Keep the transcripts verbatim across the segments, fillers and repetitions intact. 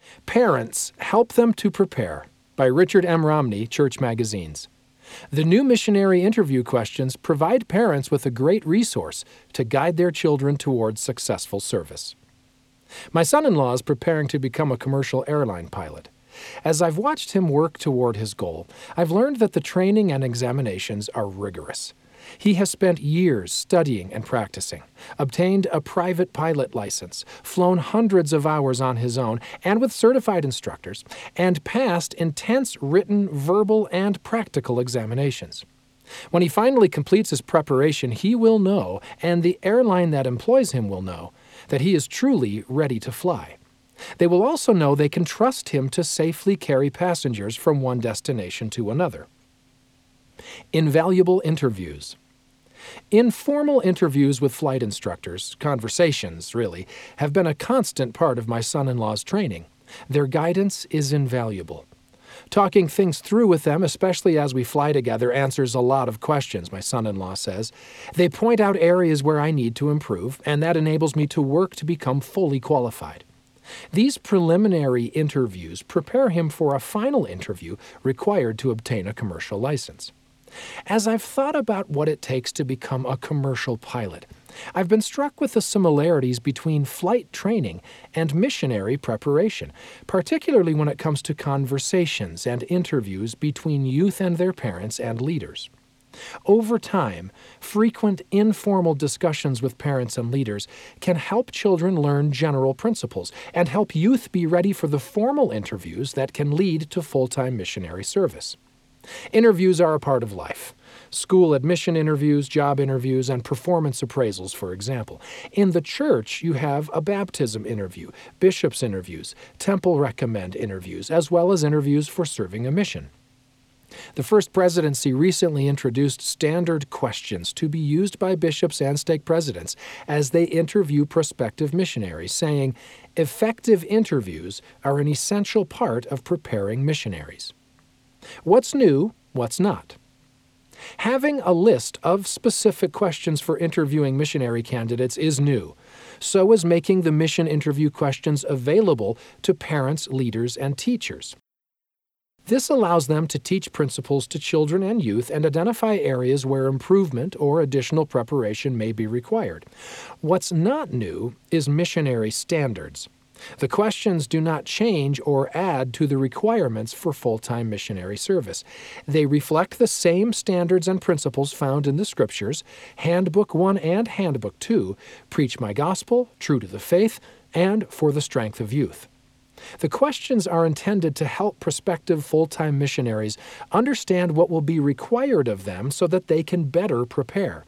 Parents, Help Them to Prepare by Richard M. Romney, Church Magazines. The new missionary interview questions provide parents with a great resource to guide their children towards successful service. My son-in-law is preparing to become a commercial airline pilot. As I've watched him work toward his goal, I've learned that the training and examinations are rigorous. He has spent years studying and practicing, obtained a private pilot license, flown hundreds of hours on his own and with certified instructors, and passed intense written, verbal, and practical examinations. When he finally completes his preparation, he will know, and the airline that employs him will know, that he is truly ready to fly. They will also know they can trust him to safely carry passengers from one destination to another. Invaluable interviews. Informal interviews with flight instructors, conversations, really, have been a constant part of my son-in-law's training. Their guidance is invaluable. Talking things through with them, especially as we fly together, answers a lot of questions, my son-in-law says. They point out areas where I need to improve, and that enables me to work to become fully qualified. These preliminary interviews prepare him for a final interview required to obtain a commercial license. As I've thought about what it takes to become a commercial pilot, I've been struck with the similarities between flight training and missionary preparation, particularly when it comes to conversations and interviews between youth and their parents and leaders. Over time, frequent informal discussions with parents and leaders can help children learn general principles and help youth be ready for the formal interviews that can lead to full-time missionary service. Interviews are a part of life. School admission interviews, job interviews, and performance appraisals, for example. In the church, you have a baptism interview, bishop's interviews, temple recommend interviews, as well as interviews for serving a mission. The First Presidency recently introduced standard questions to be used by bishops and stake presidents as they interview prospective missionaries, saying, "Effective interviews are an essential part of preparing missionaries." What's new? What's not? Having a list of specific questions for interviewing missionary candidates is new. So is making the mission interview questions available to parents, leaders, and teachers. This allows them to teach principles to children and youth and identify areas where improvement or additional preparation may be required. What's not new is missionary standards. The questions do not change or add to the requirements for full-time missionary service. They reflect the same standards and principles found in the Scriptures, Handbook one and Handbook two, Preach My Gospel, True to the Faith, and For the Strength of Youth. The questions are intended to help prospective full-time missionaries understand what will be required of them so that they can better prepare.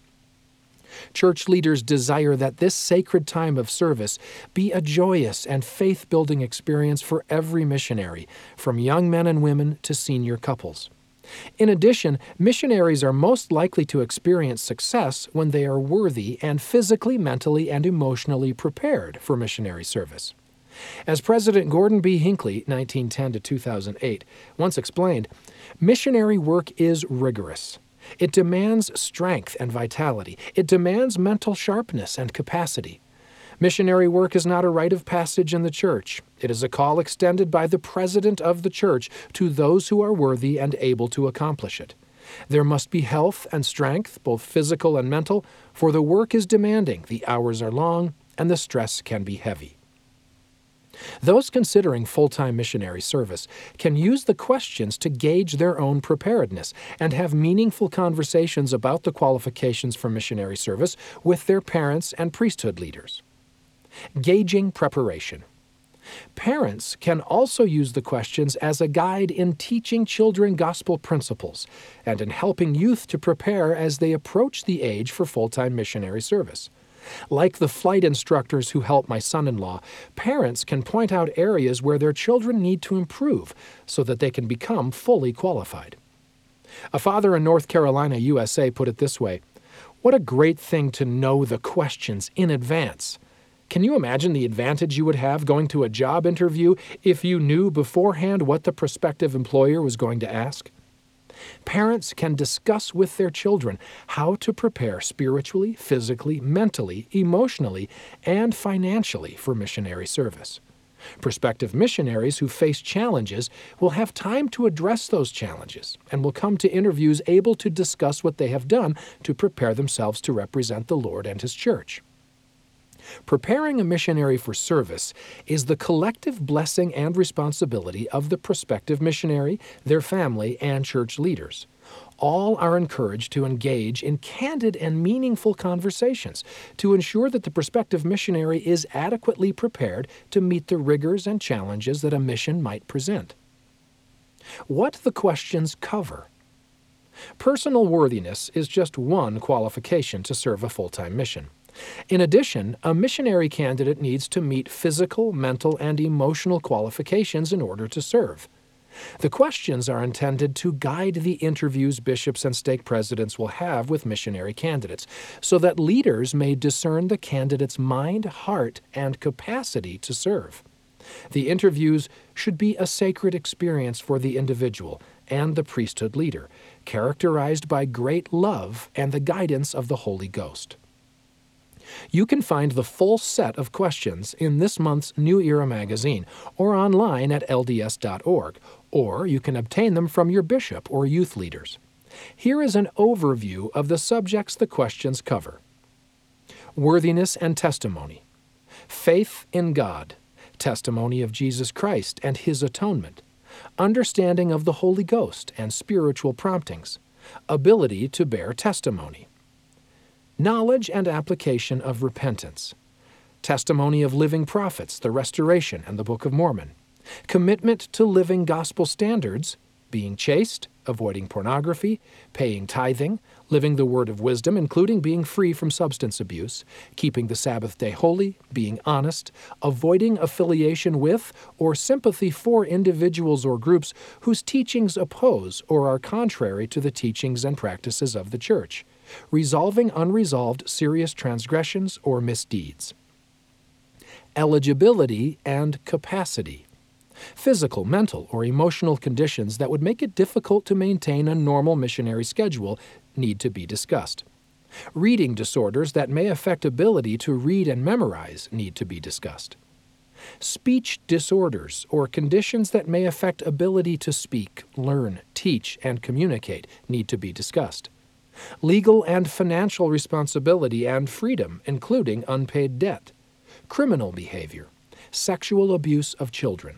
Church leaders desire that this sacred time of service be a joyous and faith-building experience for every missionary, from young men and women to senior couples. In addition, missionaries are most likely to experience success when they are worthy and physically, mentally, and emotionally prepared for missionary service. As President Gordon B. Hinckley, nineteen ten to two thousand eight, once explained, missionary work is rigorous. It demands strength and vitality. It demands mental sharpness and capacity. Missionary work is not a rite of passage in the church. It is a call extended by the president of the church to those who are worthy and able to accomplish it. There must be health and strength, both physical and mental, for the work is demanding, the hours are long, and the stress can be heavy. Those considering full-time missionary service can use the questions to gauge their own preparedness and have meaningful conversations about the qualifications for missionary service with their parents and priesthood leaders. Gauging preparation. Parents can also use the questions as a guide in teaching children gospel principles and in helping youth to prepare as they approach the age for full-time missionary service. Like the flight instructors who help my son-in-law, parents can point out areas where their children need to improve so that they can become fully qualified. A father in North Carolina, U S A, put it this way, "What a great thing to know the questions in advance. Can you imagine the advantage you would have going to a job interview if you knew beforehand what the prospective employer was going to ask?" Parents can discuss with their children how to prepare spiritually, physically, mentally, emotionally, and financially for missionary service. Prospective missionaries who face challenges will have time to address those challenges and will come to interviews able to discuss what they have done to prepare themselves to represent the Lord and His church. Preparing a missionary for service is the collective blessing and responsibility of the prospective missionary, their family, and church leaders. All are encouraged to engage in candid and meaningful conversations to ensure that the prospective missionary is adequately prepared to meet the rigors and challenges that a mission might present. What the questions cover. Personal worthiness is just one qualification to serve a full-time mission. In addition, a missionary candidate needs to meet physical, mental, and emotional qualifications in order to serve. The questions are intended to guide the interviews bishops and stake presidents will have with missionary candidates, so that leaders may discern the candidate's mind, heart, and capacity to serve. The interviews should be a sacred experience for the individual and the priesthood leader, characterized by great love and the guidance of the Holy Ghost. You can find the full set of questions in this month's New Era magazine or online at L D S dot org, or you can obtain them from your bishop or youth leaders. Here is an overview of the subjects the questions cover. Worthiness and testimony. Faith in God. Testimony of Jesus Christ and His atonement. Understanding of the Holy Ghost and spiritual promptings. Ability to bear testimony. Knowledge and application of repentance. Testimony of living prophets, the Restoration, and the Book of Mormon. Commitment to living gospel standards, being chaste, avoiding pornography, paying tithing, living the word of wisdom, including being free from substance abuse, keeping the Sabbath day holy, being honest, avoiding affiliation with or sympathy for individuals or groups whose teachings oppose or are contrary to the teachings and practices of the Church, resolving unresolved serious transgressions or misdeeds. Eligibility and capacity. Physical, mental, or emotional conditions that would make it difficult to maintain a normal missionary schedule need to be discussed. Reading disorders that may affect ability to read and memorize need to be discussed. Speech disorders or conditions that may affect ability to speak, learn, teach, and communicate need to be discussed. Legal and financial responsibility and freedom, including unpaid debt. Criminal behavior. Sexual abuse of children.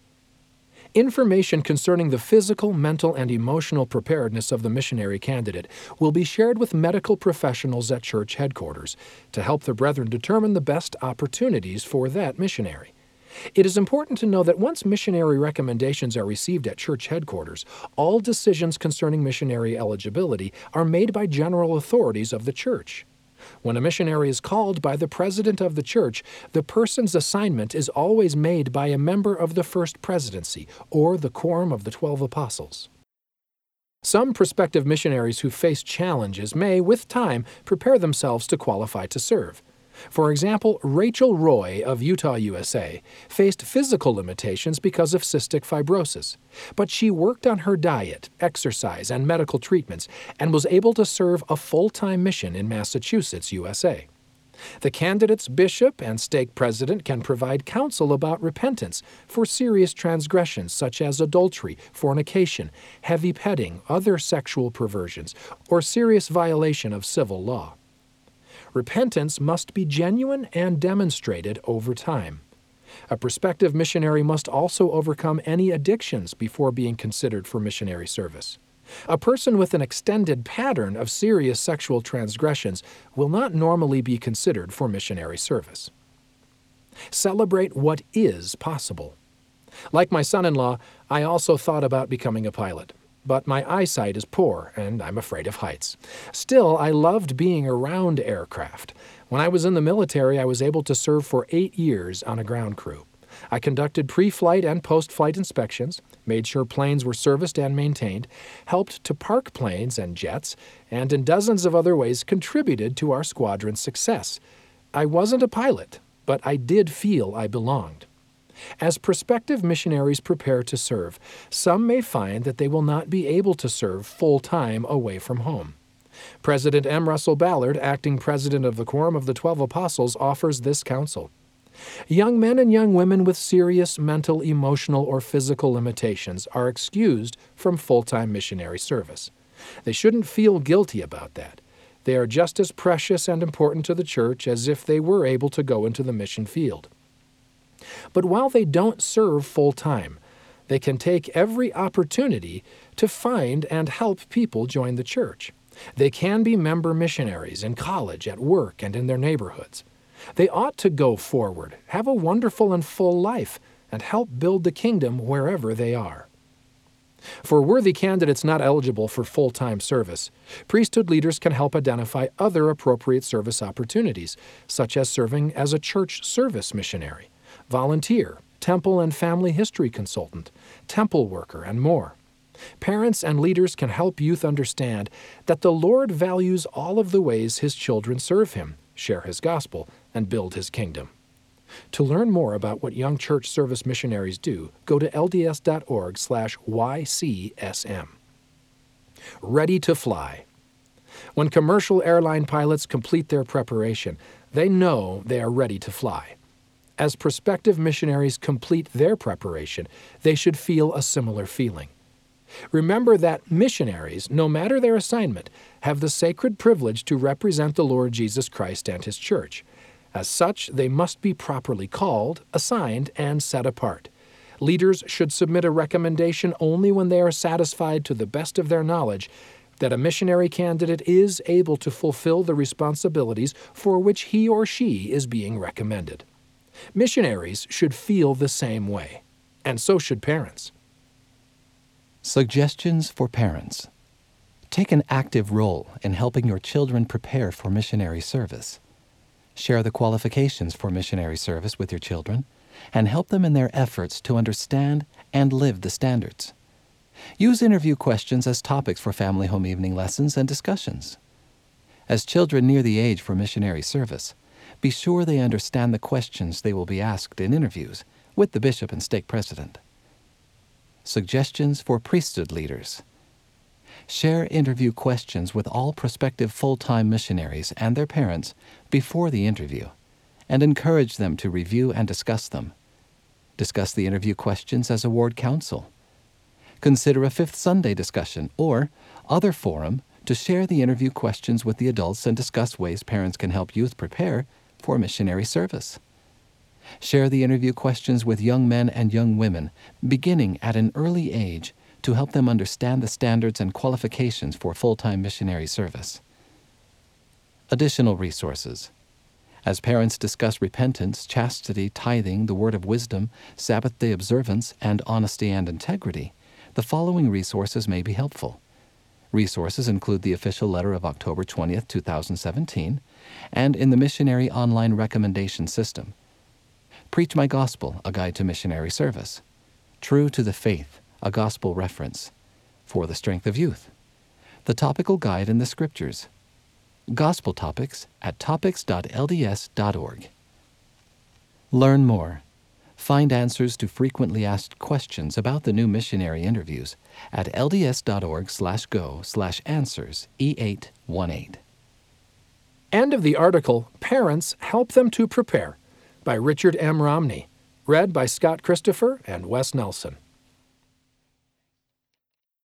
Information concerning the physical, mental, and emotional preparedness of the missionary candidate will be shared with medical professionals at church headquarters to help the brethren determine the best opportunities for that missionary. It is important to know that once missionary recommendations are received at church headquarters, all decisions concerning missionary eligibility are made by general authorities of the church. When a missionary is called by the president of the church, the person's assignment is always made by a member of the First Presidency or the Quorum of the Twelve Apostles. Some prospective missionaries who face challenges may, with time, prepare themselves to qualify to serve. For example, Rachel Roy of Utah, U S A, faced physical limitations because of cystic fibrosis, but she worked on her diet, exercise, and medical treatments and was able to serve a full-time mission in Massachusetts, U S A. The candidate's bishop and stake president can provide counsel about repentance for serious transgressions such as adultery, fornication, heavy petting, other sexual perversions, or serious violation of civil law. Repentance must be genuine and demonstrated over time. A prospective missionary must also overcome any addictions before being considered for missionary service. A person with an extended pattern of serious sexual transgressions will not normally be considered for missionary service. Celebrate what is possible. Like my son-in-law, I also thought about becoming a pilot. But my eyesight is poor, and I'm afraid of heights. Still, I loved being around aircraft. When I was in the military, I was able to serve for eight years on a ground crew. I conducted pre-flight and post-flight inspections, made sure planes were serviced and maintained, helped to park planes and jets, and in dozens of other ways contributed to our squadron's success. I wasn't a pilot, but I did feel I belonged. As prospective missionaries prepare to serve, some may find that they will not be able to serve full-time away from home. President M. Russell Ballard, acting president of the Quorum of the Twelve Apostles, offers this counsel. Young men and young women with serious mental, emotional, or physical limitations are excused from full-time missionary service. They shouldn't feel guilty about that. They are just as precious and important to the church as if they were able to go into the mission field. But while they don't serve full-time, they can take every opportunity to find and help people join the church. They can be member missionaries in college, at work, and in their neighborhoods. They ought to go forward, have a wonderful and full life, and help build the kingdom wherever they are. For worthy candidates not eligible for full-time service, priesthood leaders can help identify other appropriate service opportunities, such as serving as a church service missionary, volunteer, temple and family history consultant, temple worker, and more. Parents and leaders can help youth understand that the Lord values all of the ways His children serve Him, share His gospel, and build His kingdom. To learn more about what young church service missionaries do, go to L D S dot org slash Y C S M. Ready to fly. When commercial airline pilots complete their preparation, they know they are ready to fly. As prospective missionaries complete their preparation, they should feel a similar feeling. Remember that missionaries, no matter their assignment, have the sacred privilege to represent the Lord Jesus Christ and His church. As such, they must be properly called, assigned, and set apart. Leaders should submit a recommendation only when they are satisfied to the best of their knowledge that a missionary candidate is able to fulfill the responsibilities for which he or she is being recommended. Missionaries should feel the same way, and so should parents. Suggestions for parents. Take an active role in helping your children prepare for missionary service. Share the qualifications for missionary service with your children and help them in their efforts to understand and live the standards. Use interview questions as topics for family home evening lessons and discussions. As children near the age for missionary service, be sure they understand the questions they will be asked in interviews with the bishop and stake president. Suggestions for priesthood leaders. Share interview questions with all prospective full-time missionaries and their parents before the interview, and encourage them to review and discuss them. Discuss the interview questions as a ward council. Consider a Fifth Sunday discussion or other forum to share the interview questions with the adults and discuss ways parents can help youth prepare for missionary service. Share the interview questions with young men and young women, beginning at an early age, to help them understand the standards and qualifications for full-time missionary service. Additional resources. As parents discuss repentance, chastity, tithing, the word of wisdom, Sabbath day observance, and honesty and integrity, the following resources may be helpful. Resources include the official letter of October twentieth, two thousand seventeen, and in the Missionary Online Recommendation System. Preach My Gospel, a guide to missionary service. True to the Faith, a gospel reference. For the Strength of Youth. The Topical Guide in the Scriptures. Gospel Topics at topics dot L D S dot org. Learn more. Find answers to frequently asked questions about the new missionary interviews at L D S dot org slash go slash answers E eight one eight. End of the article, Parents Help Them to Prepare, by Richard M. Romney. Read by Scott Christopher and Wes Nelson.